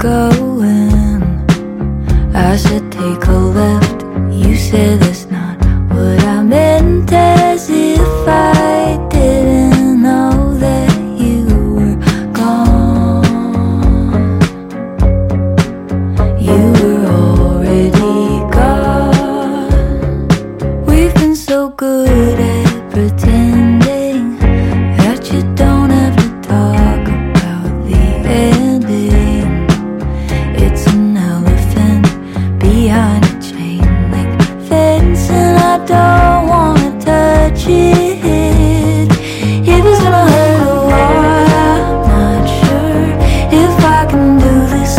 going. I said take a left, you said that's not what I meant, as if I didn't know that you were gone. You were already gone. We've been so good at pretending that you don't have to talk about the ending. It's an elephant behind a chain link fence, and I don't wanna touch it. If it's gonna hurt a lot, I'm not sure if I can do this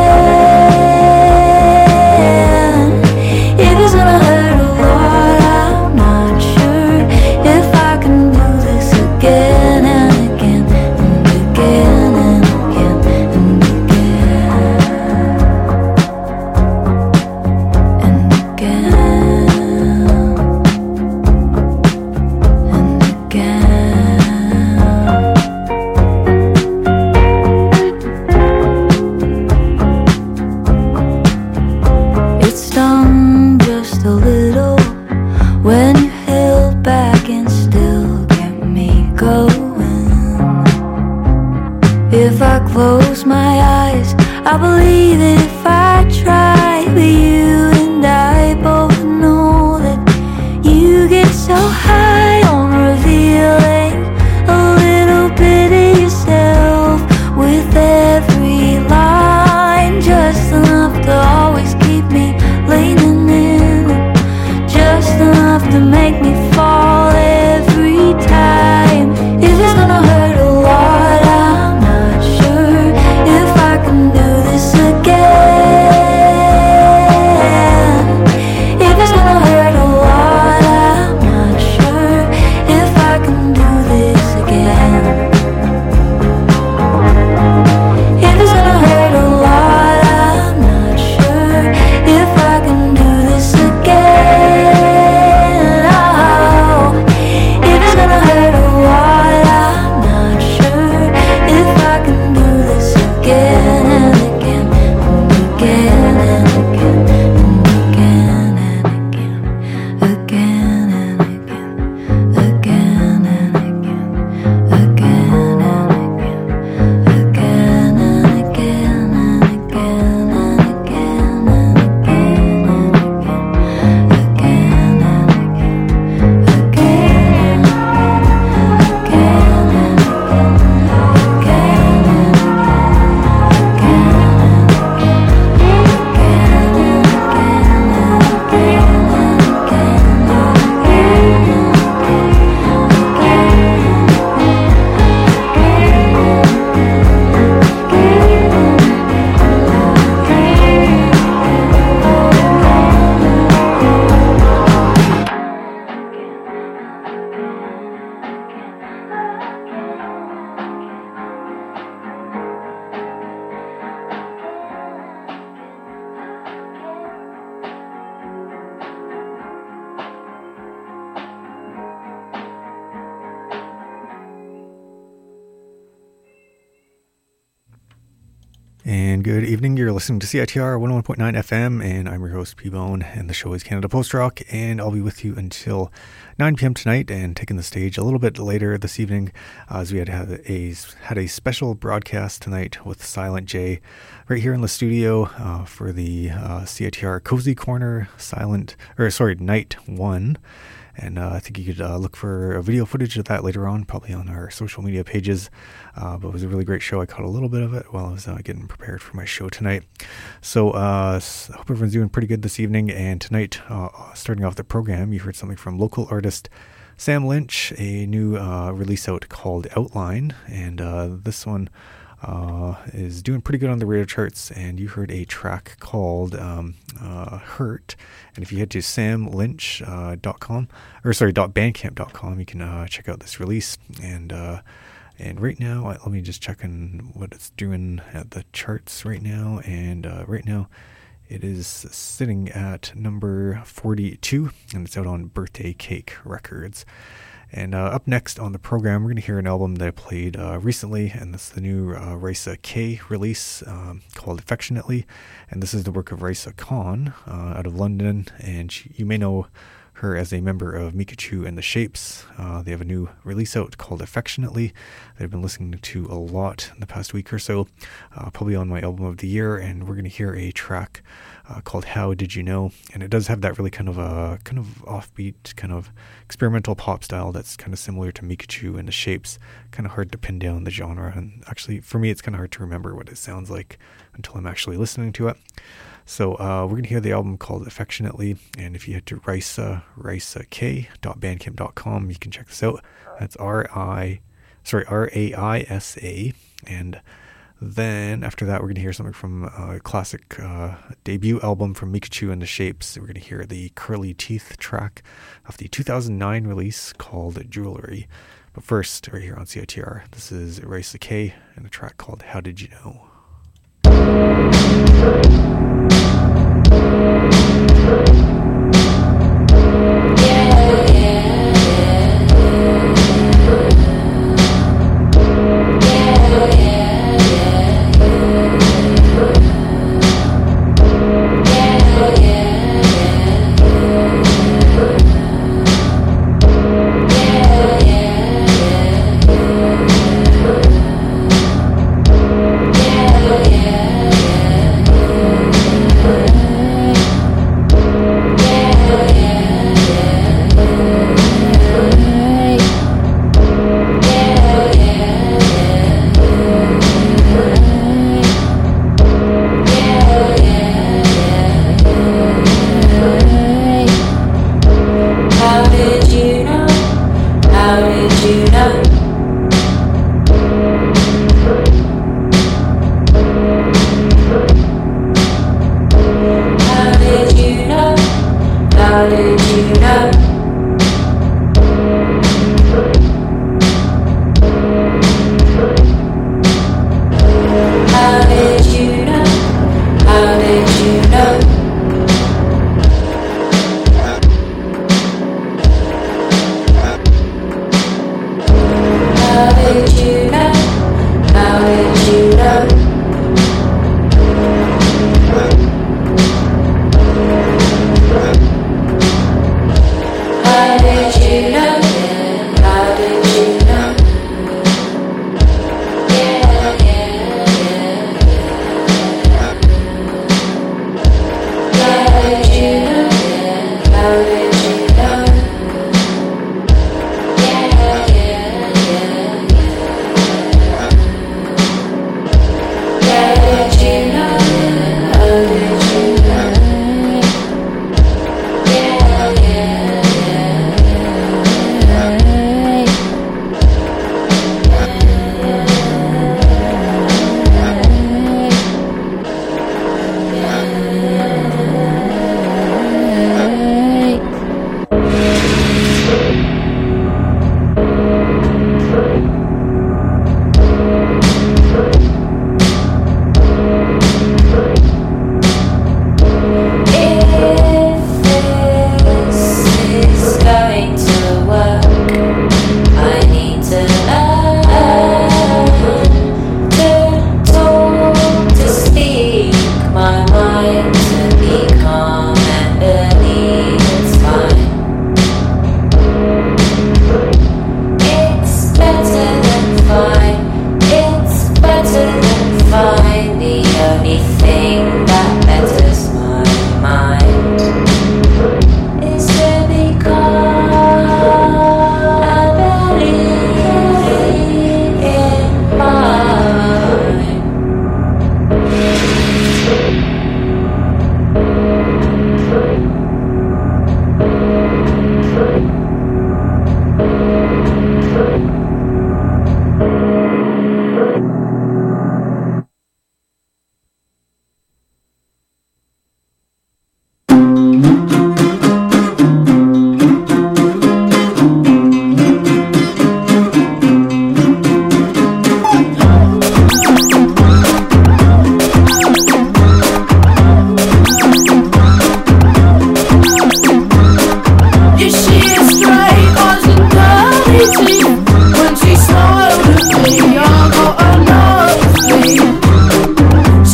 again. If it's gonna hurt a lot, I'm not sure if I can do this again and again and again and again and again and again and again. It stung just a little when you held back and still kept me going. If I close my eyes, I believe that if I try, but you and I both know that you get so high on revealing a little bit of yourself with every line, just enough to always keep me leaning in, just enough to make me fall every time. If it's gonna hurt a lot, I'm not sure if I can do this again. If it's gonna hurt a lot, I'm not sure if I can do this again. If it's gonna hurt a lot, I'm not sure if I can do this again. Oh, if it's gonna hurt a lot, I'm not sure if I can do this again and again and again and again and again and again, again and again, again and again, again and again, again and again and again and again and again and again, again and again, And good evening, you're listening to CITR 101.9 FM, and I'm your host, P-Bone, and the show is Canada Post Rock, and I'll be with you until 9 p.m. tonight, and taking the stage a little bit later this evening, as we had a special broadcast tonight with Silent J right here in the studio for the CITR Cozy Corner Night 1. And I think you could look for a video footage of that later on, probably on our social media pages. But it was a really great show. I caught a little bit of it while I was getting prepared for my show tonight. So I hope everyone's doing pretty good this evening. And tonight, starting off the program, you heard something from local artist Sam Lynch, a new release out called Outline. And this one is doing pretty good on the radio charts, and you heard a track called Hurt. And if you head to bandcamp.com, you can check out this release. And right now, let me just check on what it's doing at the charts right now. And right now, it is sitting at number 42, and it's out on Birthday Cake Records. And up next on the program, we're going to hear an album that I played recently, and this is the new Raisa K release called Affectionately. And this is the work of Raisa Khan out of London, and you may know her as a member of Mikachu and the Shapes. They have a new release out called Affectionately that I've been listening to a lot in the past week or so, probably on my album of the year, and we're going to hear a track called How Did You Know? And it does have that really kind of offbeat, kind of experimental pop style that's kind of similar to Mikachu and the Shapes. Kind of hard to pin down the genre, and actually for me it's kind of hard to remember what it sounds like until I'm actually listening to it. So we're going to hear the album called Affectionately, and if you head to raisak.bandcamp.com, you can check this out. That's R-A-I-S-A, and then after that we're going to hear something from a classic debut album from Mikachu and the Shapes. We're going to hear the Curly Teeth track of the 2009 release called Jewelry. But first, right here on CITR, this is Raisa K and a track called How Did You Know? Yeah.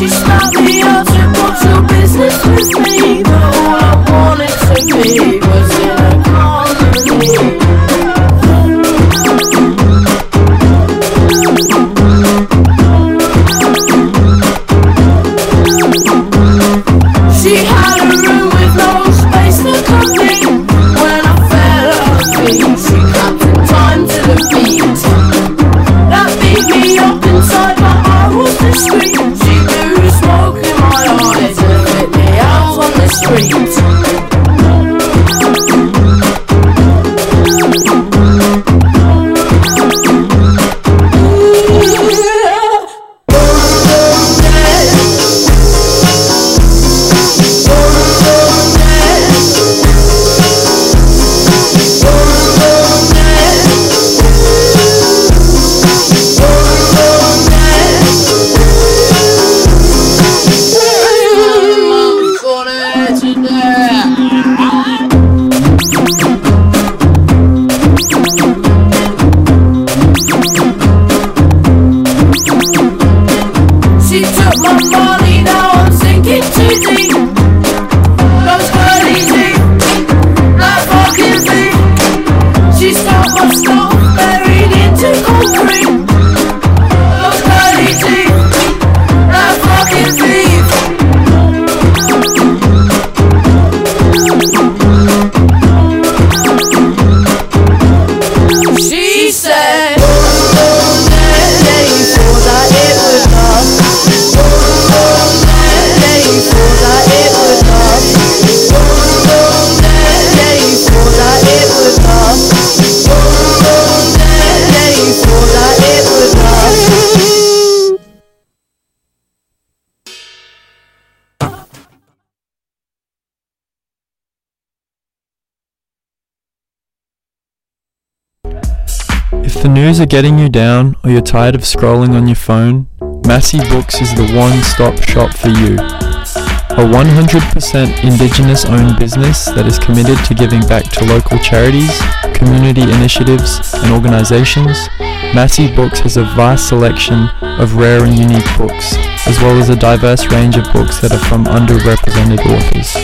She stopped me up, she wants your business with me, but all I wanted to be was in a colony. She had a room with no space to come in. When I fell at her feet, she clapped in time to the beat. That beat me up inside, but I was discreet. She blew smoke in my eyes and let me out on the street. If the news are getting you down or you're tired of scrolling on your phone, Massey Books is the one-stop shop for you. A 100% Indigenous-owned business that is committed to giving back to local charities, community initiatives and organisations, Massey Books has a vast selection of rare and unique books, as well as a diverse range of books that are from underrepresented authors.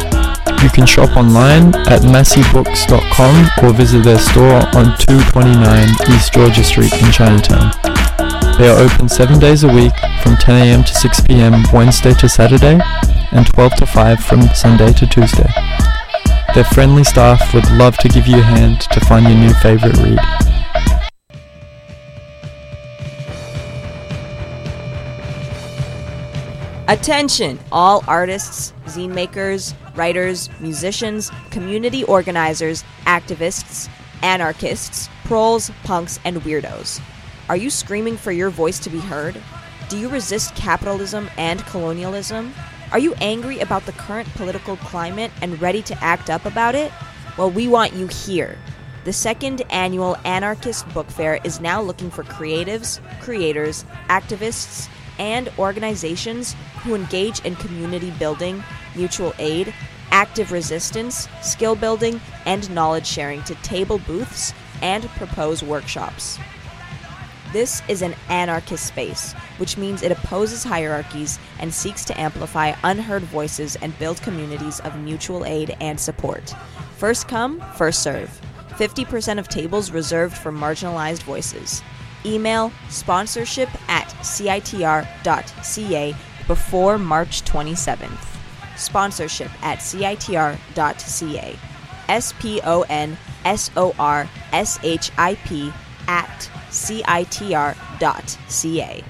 You can shop online at masseybooks.com or visit their store on 229 East Georgia Street in Chinatown. They are open 7 days a week from 10 a.m. to 6 p.m. Wednesday to Saturday and 12 to 5 from Sunday to Tuesday. Their friendly staff would love to give you a hand to find your new favorite read. Attention, all artists, zine makers, writers, musicians, community organizers, activists, anarchists, proles, punks, and weirdos. Are you screaming for your voice to be heard? Do you resist capitalism and colonialism? Are you angry about the current political climate and ready to act up about it? Well, we want you here. The second annual Anarchist Book Fair is now looking for creatives, creators, activists, and organizations who engage in community building, mutual aid, active resistance, skill building, and knowledge sharing to table booths and propose workshops. This is an anarchist space, which means it opposes hierarchies and seeks to amplify unheard voices and build communities of mutual aid and support. First come, first serve. 50% of tables reserved for marginalized voices. Email sponsorship@citr.ca before March 27th. Sponsorship@citr.ca. sponsorship@citr.ca.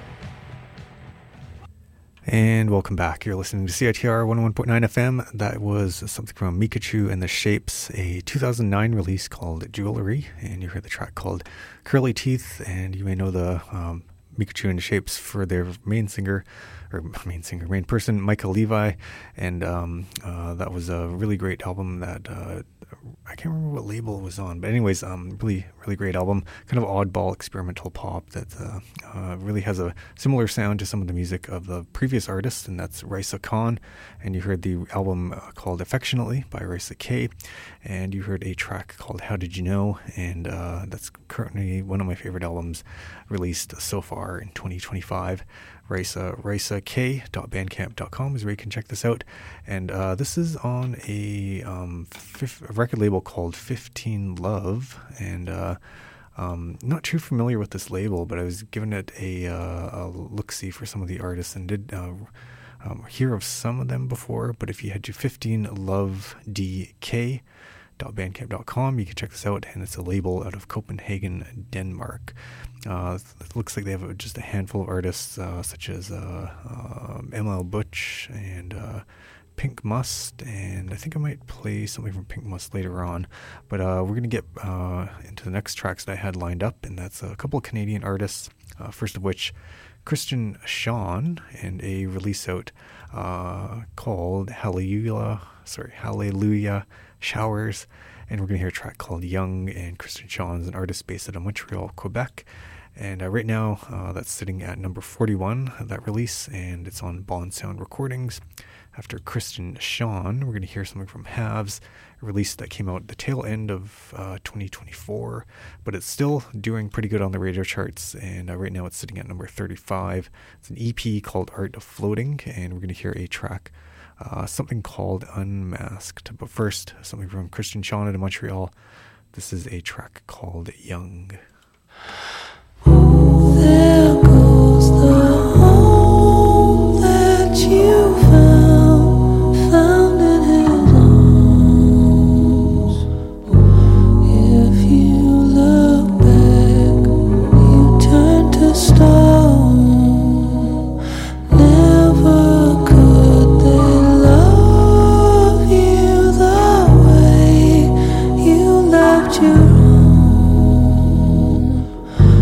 And welcome back. You're listening to CITR 101.9 FM. That was something from Mikachu and the Shapes, a 2009 release called Jewelry. And you heard the track called Curly Teeth. And you may know the Mikachu and the Shapes for their main person, Michael Levi. And that was a really great album that I can't remember what label it was on, but anyways, really great album, kind of oddball experimental pop that really has a similar sound to some of the music of the previous artist, and that's Raisa Khan. And you heard the album called Affectionately by Raisa K, and you heard a track called How Did You Know, and that's currently one of my favorite albums released so far in 2025. RisaK.bandcamp.com is where you can check this out. And this is on a record label called 15 Love. And not too familiar with this label, but I was giving it a look-see for some of the artists and did hear of some of them before. But if you head to 15lovedk.bandcamp.com, you can check this out, and it's a label out of Copenhagen, Denmark. It looks like they have just a handful of artists such as ML Butch and Pink Must, and I think I might play something from Pink Must later on. But we're going to get into the next tracks that I had lined up, and that's a couple of Canadian artists, first of which Christian Sean, and a release out called Hallelujah Showers. And we're going to hear a track called Young, and Christian Sean is an artist based out of Montreal, Quebec. And right now, that's sitting at number 41, that release, and it's on Bond Sound Recordings. After Christian Sean, we're going to hear something from Halves, a release that came out at the tail end of 2024, but it's still doing pretty good on the radio charts, and right now it's sitting at number 35. It's an EP called Art of Floating, and we're going to hear a track, something called Unmasked. But first, something from Christian Sean out of Montreal. This is a track called Young. There goes the home that you found in his arms. If you look back, you turn to stone. Never could they love you the way you loved your own.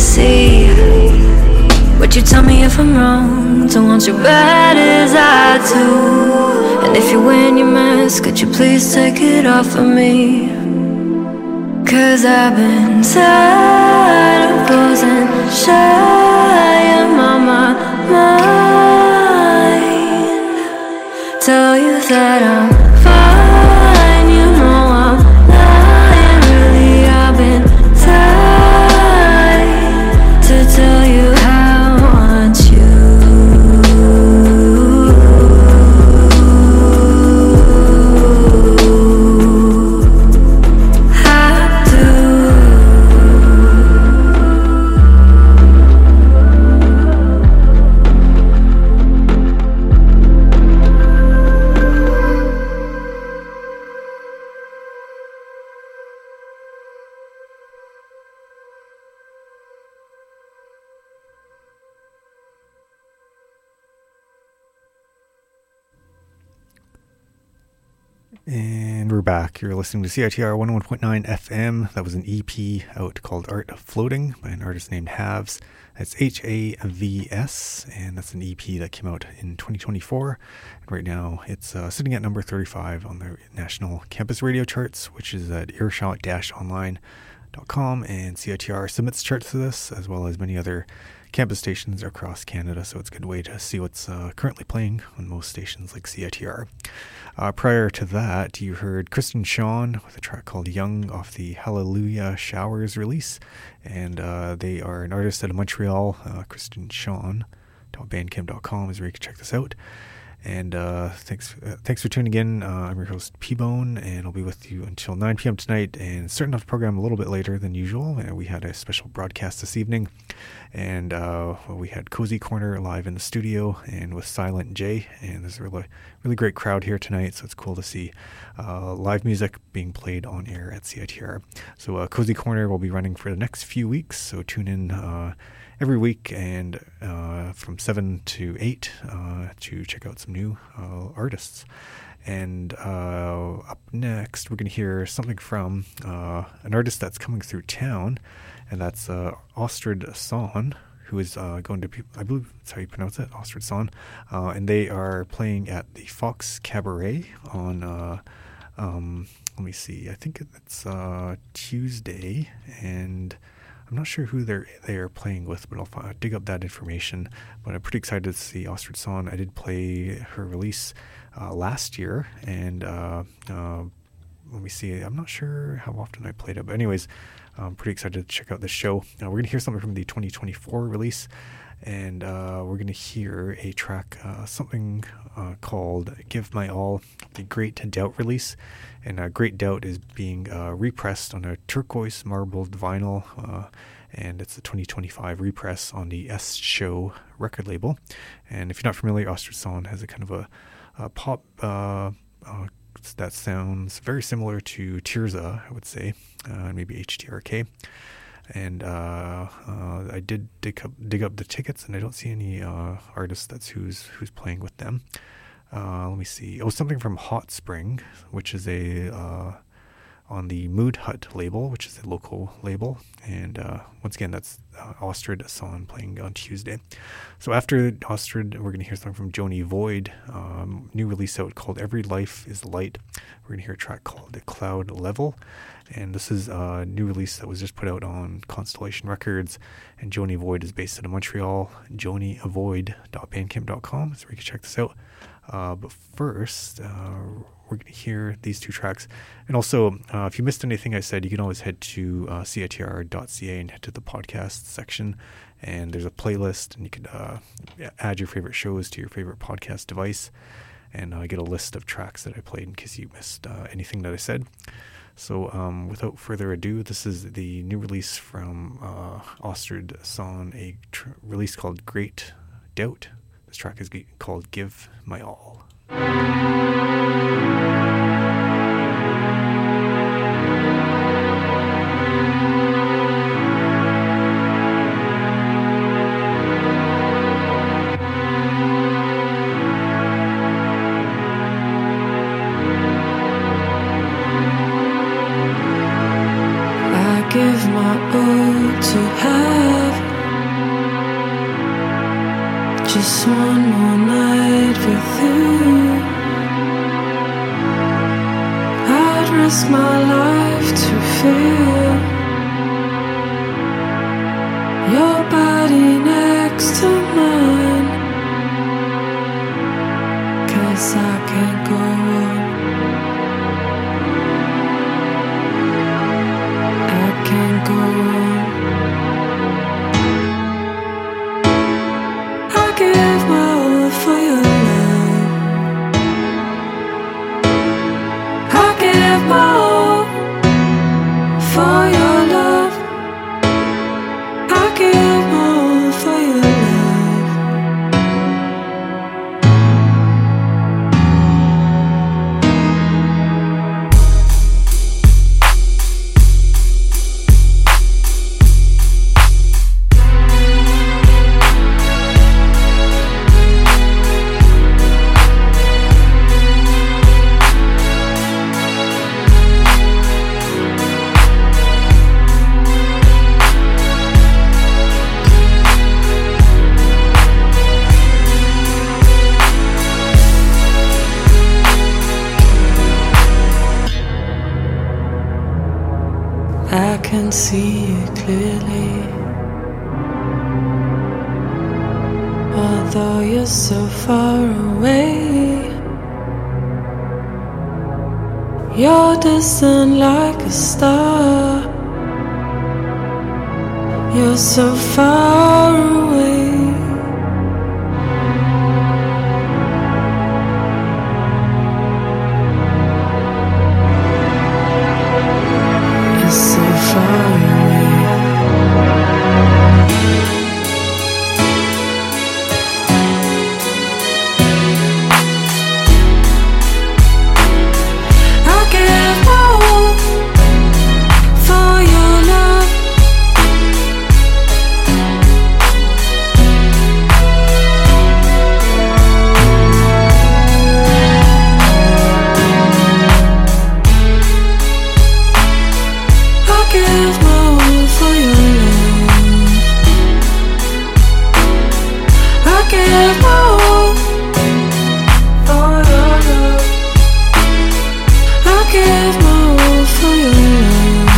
see. Would you tell me if I'm wrong? Don't want you bad as I do. And if you win your mask, could you please take it off of me? Cause I've been tired of posing shy. I'm on my mind. Tell you that I'm fine, you know I'm lying. Really, I've been tired to tell you how I want you. And we're back. You're listening to CITR 101.9 FM. That was an EP out called Art of Floating by an artist named Havs. That's Havs, and that's an EP that came out in 2024. And right now it's sitting at number 35 on the national campus radio charts, which is at earshot-online.com. And CITR submits charts to this, as well as many other campus stations across Canada, so it's a good way to see what's currently playing on most stations like CITR. Prior to that, you heard Kristen Sean with a track called Young off the Hallelujah Showers release, and they are an artist out of Montreal. KristenSean.bandcamp.com is where you can check this out. And thanks for tuning in. I'm your host P-Bone, and I'll be with you until 9 p.m. tonight, and starting off the program a little bit later than usual. We had a special broadcast this evening, and we had Cozy Corner live in the studio and with Silent J, and there's a really great crowd here tonight, so it's cool to see live music being played on air at CITR. So Cozy Corner will be running for the next few weeks, so tune in every week and from 7 to 8 to check out some new artists. And up next, we're going to hear something from an artist that's coming through town, and that's Ostrid Son, who is going to be, I believe that's how you pronounce it, Ostrid Son. And they are playing at the Fox Cabaret on, let me see, I think it's Tuesday, and I'm not sure who they are playing with, but I'll dig up that information. But I'm pretty excited to see Ostrid Son. I did play her release last year, and let me see. I'm not sure how often I played it, but anyways, I'm pretty excited to check out this show. We're going to hear something from the 2024 release, and we're going to hear a track, something called Give My All, the Great Doubt release. And Great Doubt is being repressed on a turquoise marbled vinyl, and it's the 2025 repress on the S Show record label. And if you're not familiar, Ostrid Son has a kind of a pop that sounds very similar to Tirza, I would say, and maybe HTRK. And I did dig up the tickets, and I don't see any artists who's playing with them. Let me see. Oh, something from Hot Spring, which is on the Mood Hut label, which is a local label. And once again, that's Ostrid Son playing on Tuesday. So after Ostrid, we're going to hear something from Joni Void, new release out called Every Life is Light. We're going to hear a track called The Cloud Level. And this is a new release that was just put out on Constellation Records. And Joni Void is based out of Montreal. JoniVoid.bandcamp.com is where you can check this out. But first, we're going to hear these two tracks. And also, if you missed anything I said, you can always head to CITR.ca and head to the podcast section. And there's a playlist, and you can add your favorite shows to your favorite podcast device. And get a list of tracks that I played in case you missed anything that I said. So without further ado, this is the new release from Ostrid Son, a release called Great Doubt. This track is called Give My All. I give my all to have risk my life to feel your body next to mine, 'cause I can't go on. I can't go on. I give my all for your love. I give my all for your love. I give my all for your love. I can see you clearly, although you're so far away. You're distant like a star. You're so far away. So far away. I give my all for your love. I give my all for your love. I give my all for your love. I give my all for your love.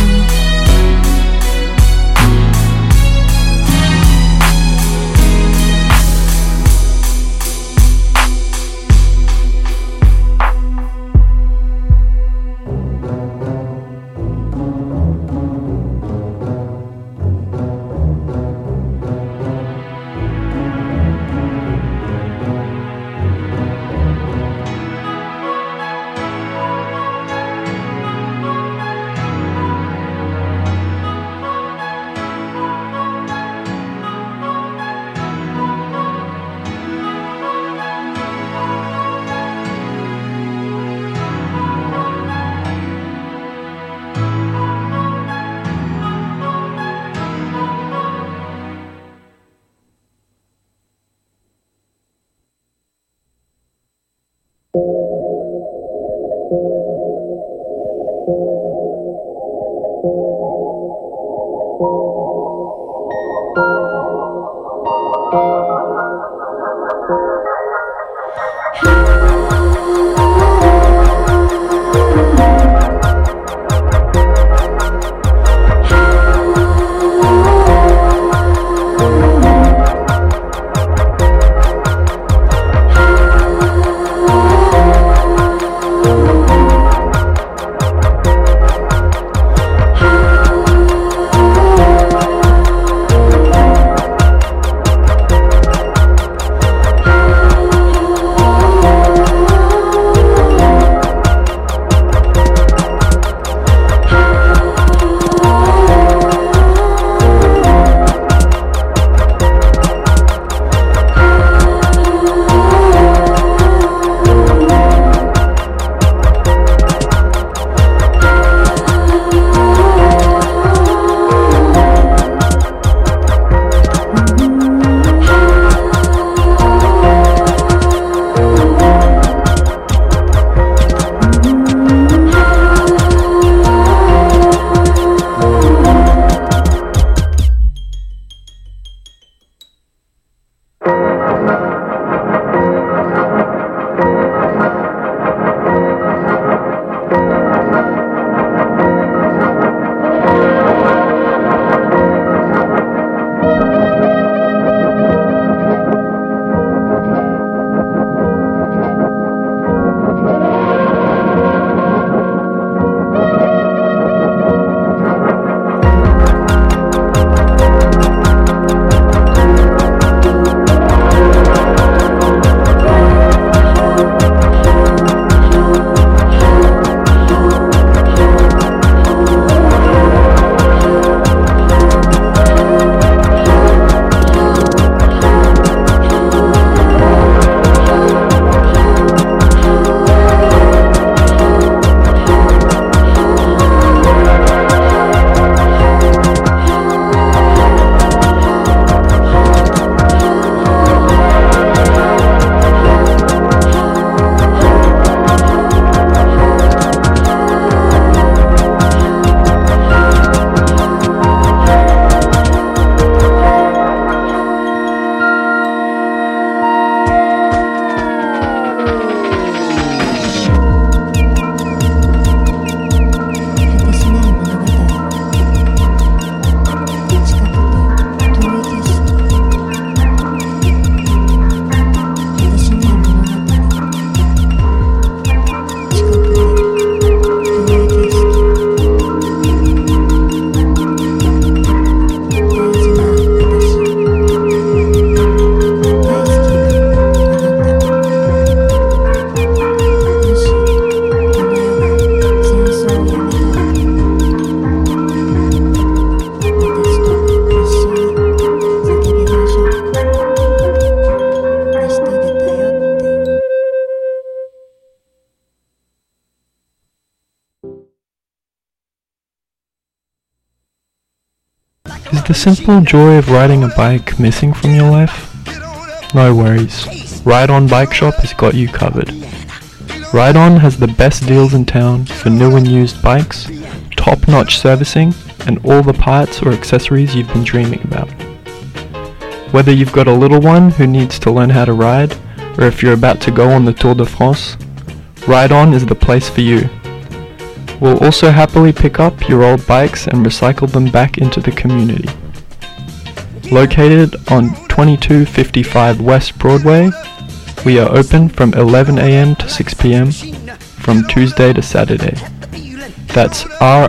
Is the simple joy of riding a bike missing from your life? No worries. Ride On Bike Shop has got you covered. Ride On has the best deals in town for new and used bikes, top-notch servicing, and all the parts or accessories you've been dreaming about. Whether you've got a little one who needs to learn how to ride, or if you're about to go on the Tour de France, Ride On is the place for you. We'll also happily pick up your old bikes and recycle them back into the community. Located on 2255 West Broadway, we are open from 11 a.m. to 6 p.m. from Tuesday to Saturday. That's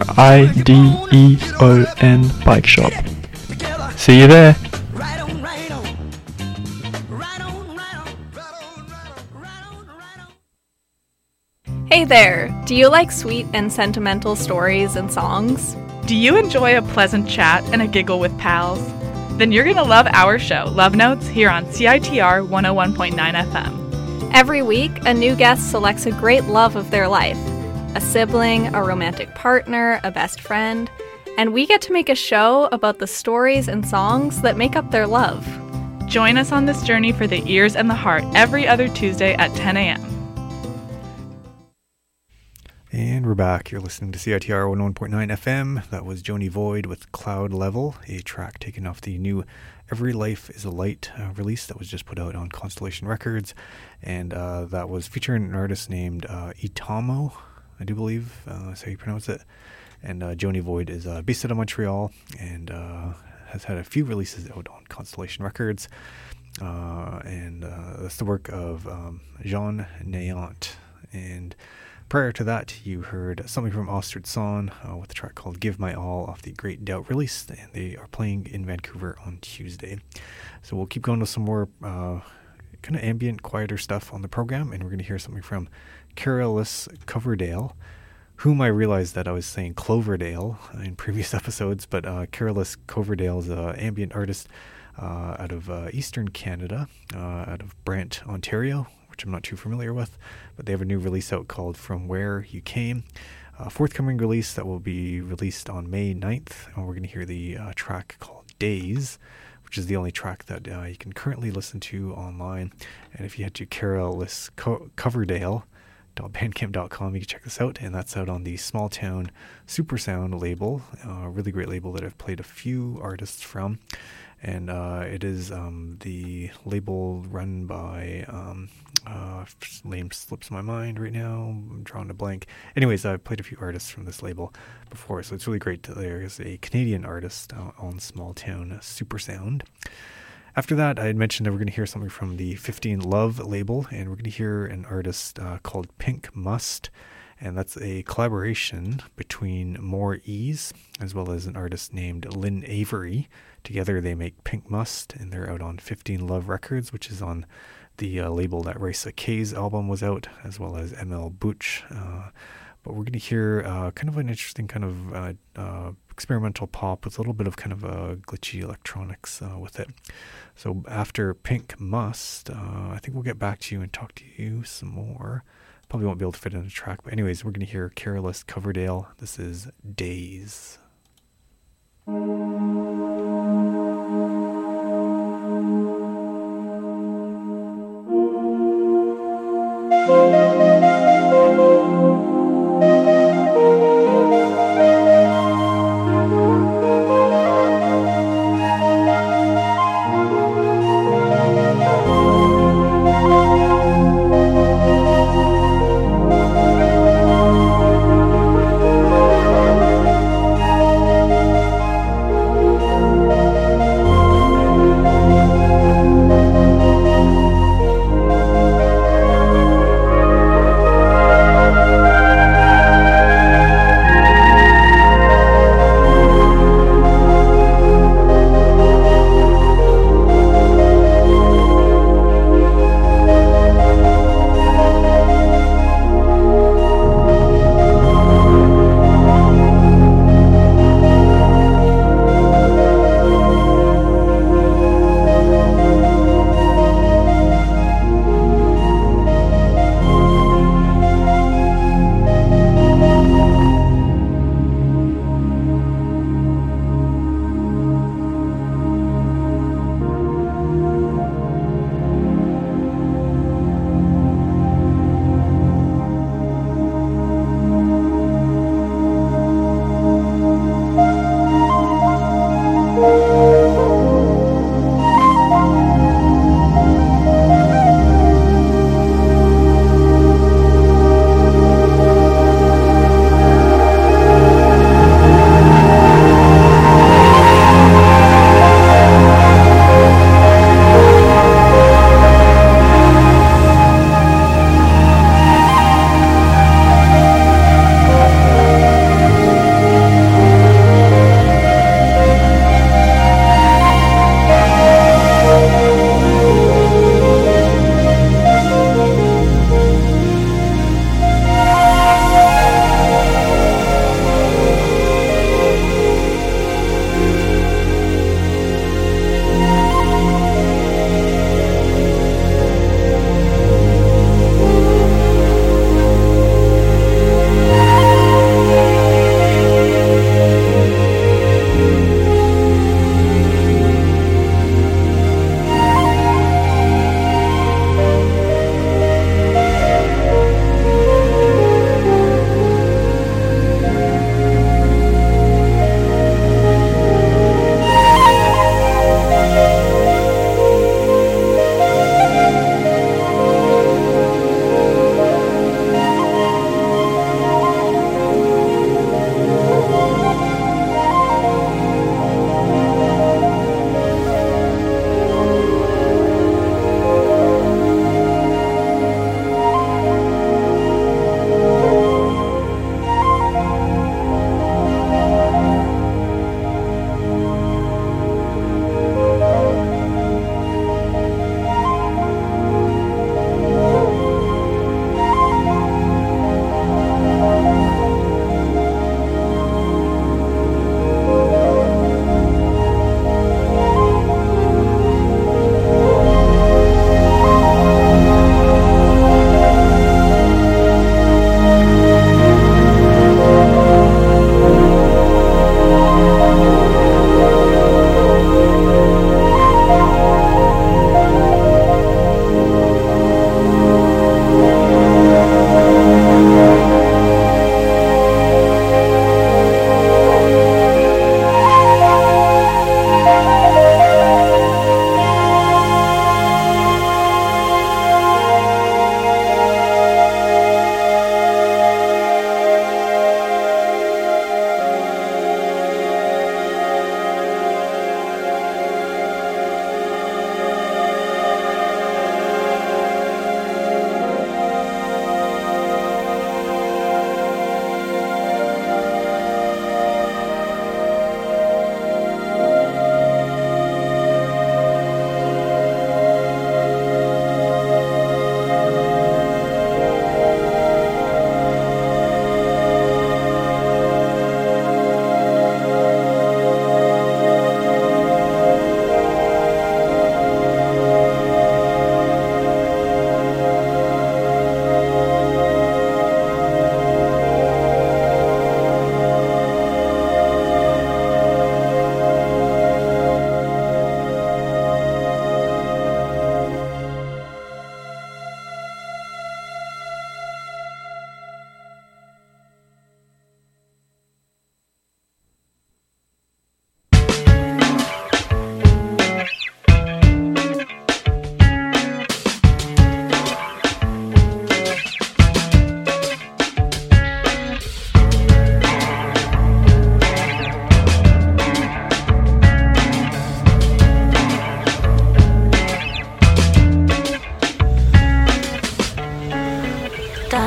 RIDEON Bike Shop. See you there! Hey there! Do you like sweet and sentimental stories and songs? Do you enjoy a pleasant chat and a giggle with pals? Then you're going to love our show, Love Notes, here on CITR 101.9 FM. Every week, a new guest selects a great love of their life. A sibling, a romantic partner, a best friend. And we get to make a show about the stories and songs that make up their love. Join us on this journey for the ears and the heart every other Tuesday at 10 a.m. And we're back. You're listening to CITR 101.9 FM. That was Joni Void with Cloud Level, a track taken off the new Every Life is a Light release that was just put out on Constellation Records. And that was featuring an artist named Itamo, I do believe. That's how you pronounce it. And Joni Void is based out of Montreal and has had a few releases out on Constellation Records. And that's the work of Jean Nayant. And prior to that, you heard something from Ostrich Son with a track called Give My All off the Great Doubt release, and they are playing in Vancouver on Tuesday. So we'll keep going with some more kind of ambient, quieter stuff on the program, and we're going to hear something from Carolus Coverdale, whom I realized that I was saying Cloverdale in previous episodes, but Carolus Coverdale is an ambient artist out of Eastern Canada, out of Brant, Ontario, which I'm not too familiar with, but they have a new release out called From Where You Came, a forthcoming release that will be released on May 9th, and we're going to hear the track called Days, which is the only track that you can currently listen to online. And if you head to caroluscoverdale.bandcamp.com, you can check this out, and that's out on the Small Town Super Sound label, a really great label that I've played a few artists from. And it is the label run by, name slips my mind right now, I'm drawing a blank. Anyways, I've played a few artists from this label before, so it's really great that there's a Canadian artist on Small Town Super Sound. After that, I had mentioned that we're going to hear something from the 15 Love label, and we're going to hear an artist called Pink Must, and that's a collaboration between More Ease as well as an artist named Lynn Avery. Together they make Pink Must, and they're out on 15 Love Records, which is on the label that Raisa K's album was out, as well as ML Butch. But we're going to hear kind of an interesting kind of experimental pop with a little bit of kind of glitchy electronics with it. So after Pink Must, I think we'll get back to you and talk to you some more. Probably won't be able to fit in a track, but anyways, we're going to hear Carolus Coverdale. This is Days.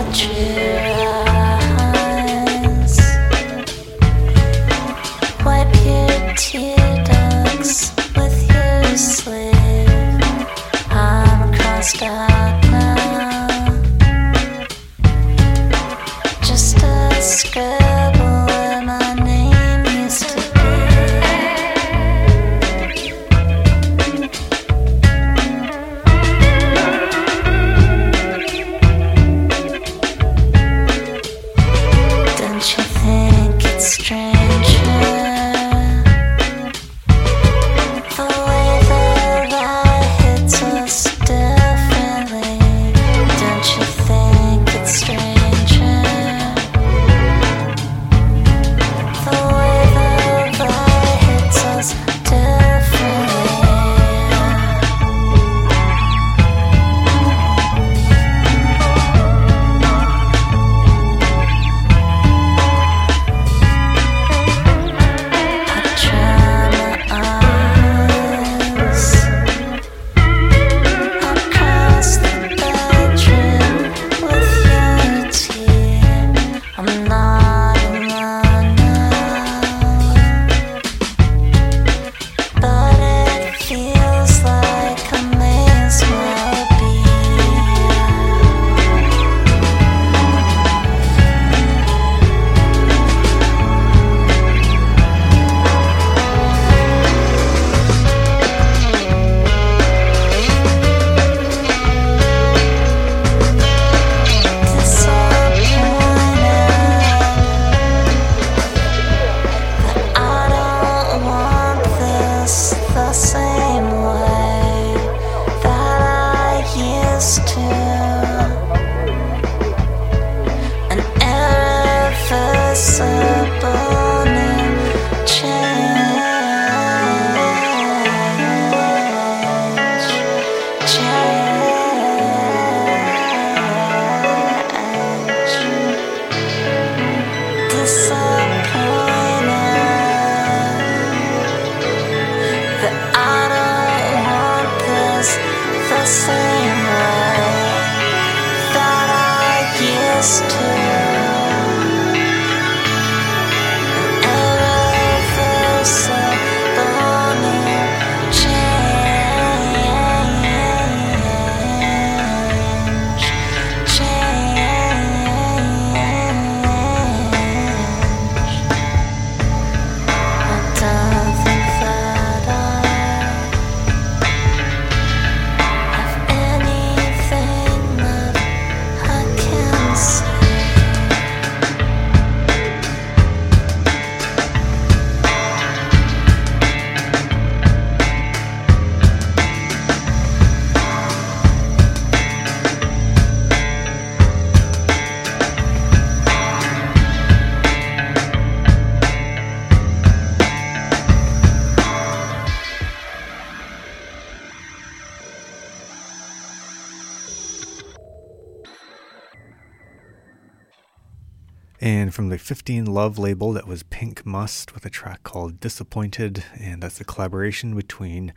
And from the 15 Love label, that was Pink Must with a track called Disappointed, and that's a collaboration between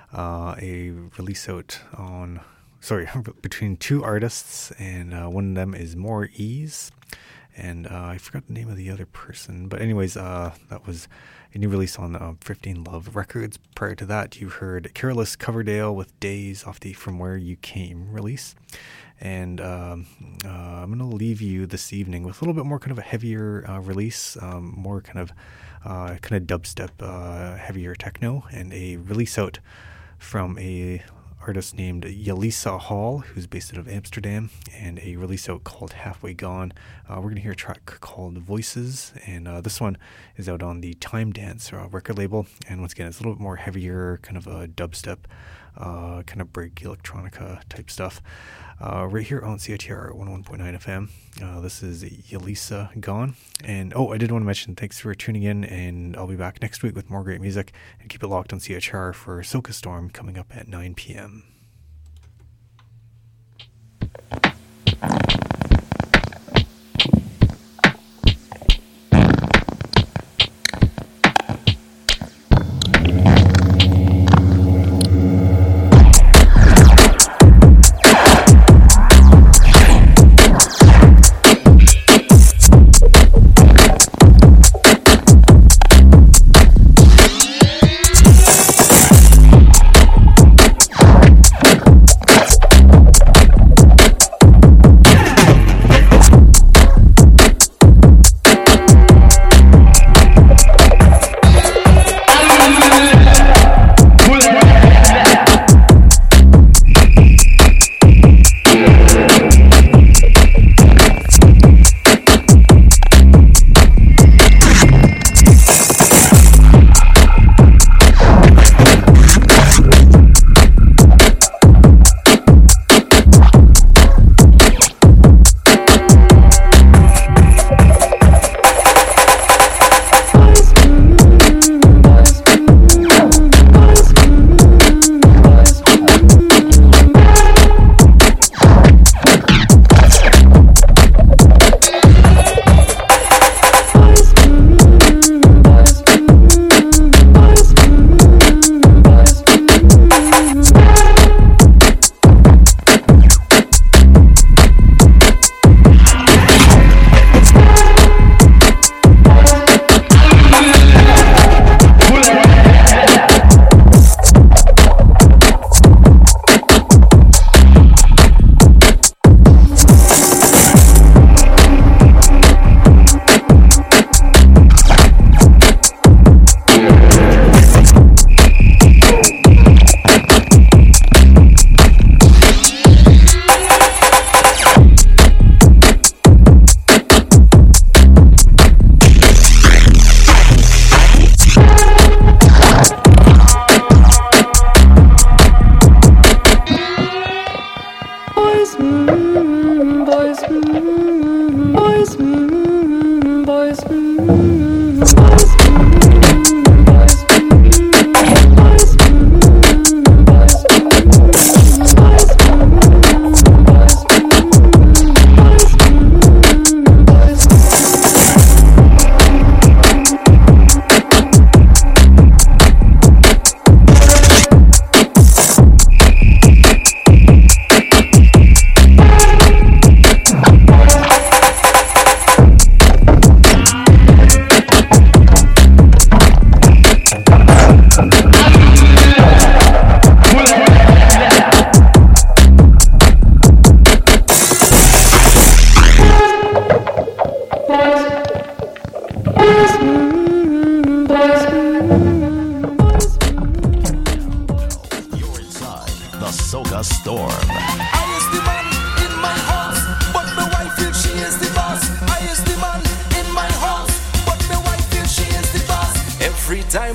a release out on, between two artists, and one of them is More Ease, and I forgot the name of the other person, but anyways, that was a new release on 15 Love Records. Prior to that, you heard Careless Coverdale with Days off the From Where You Came release. And I'm going to leave you this evening with a little bit more kind of a heavier release, more kind of dubstep, heavier techno, and a release out from a artist named Yelisa Hall, who's based out of Amsterdam, and a release out called Halfway Gone. We're going to hear a track called Voices, and this one is out on the Time Dance record label, and once again, it's a little bit more heavier, kind of a dubstep, kind of break electronica type stuff. Right here on CITR 101.9 FM. This is Yelisa Gone. And I did want to mention, thanks for tuning in, and I'll be back next week with more great music. And keep it locked on CITR for Soca Storm coming up at 9 p.m.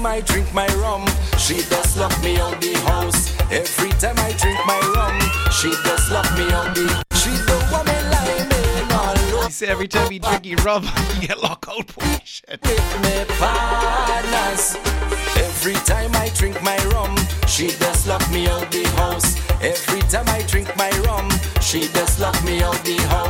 time I drink my rum, she just lock me out the house. Every time I drink my rum, she just lock me out the. She don't want me lying all over. He said every time you drink your rum, you get locked out for shit. With me partners. Every time I drink my rum, she just lock me out the house. Every time I drink my rum, she just lock me out the house.